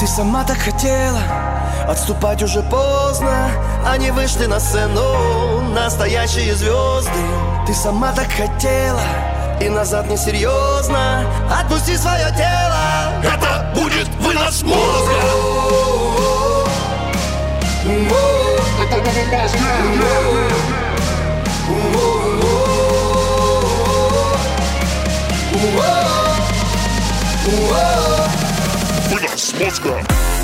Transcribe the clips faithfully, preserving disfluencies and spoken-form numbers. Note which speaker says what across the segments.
Speaker 1: Ты сама так хотела, отступать уже поздно. Они вышли на сцену, настоящие звезды. Ты сама так хотела, и назад несерьезно. Отпусти свое тело,
Speaker 2: это будет вынос мозга. Это будет вынос мозга.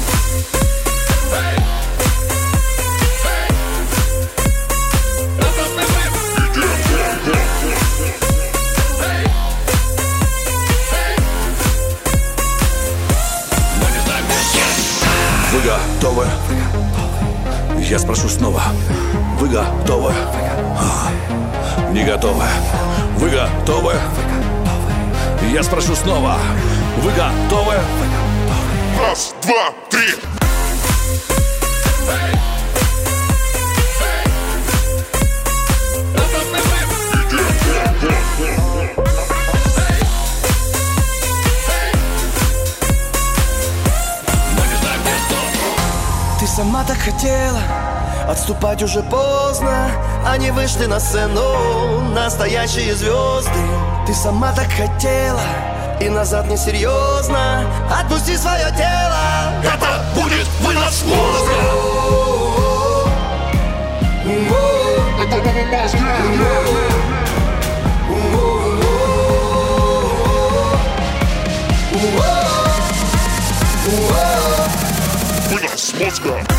Speaker 3: Вы готовы? Я спрошу снова. Вы готовы? А, не готовы. Вы готовы? Я спрошу снова. Вы готовы?
Speaker 2: Раз, два, три.
Speaker 1: Ты сама так хотела, отступать уже поздно. Они вышли на сцену, настоящие звезды. Ты сама так хотела, и назад несерьезно. Отпусти свое тело,
Speaker 2: это будет вынос мозга. Это будет вынос мозга.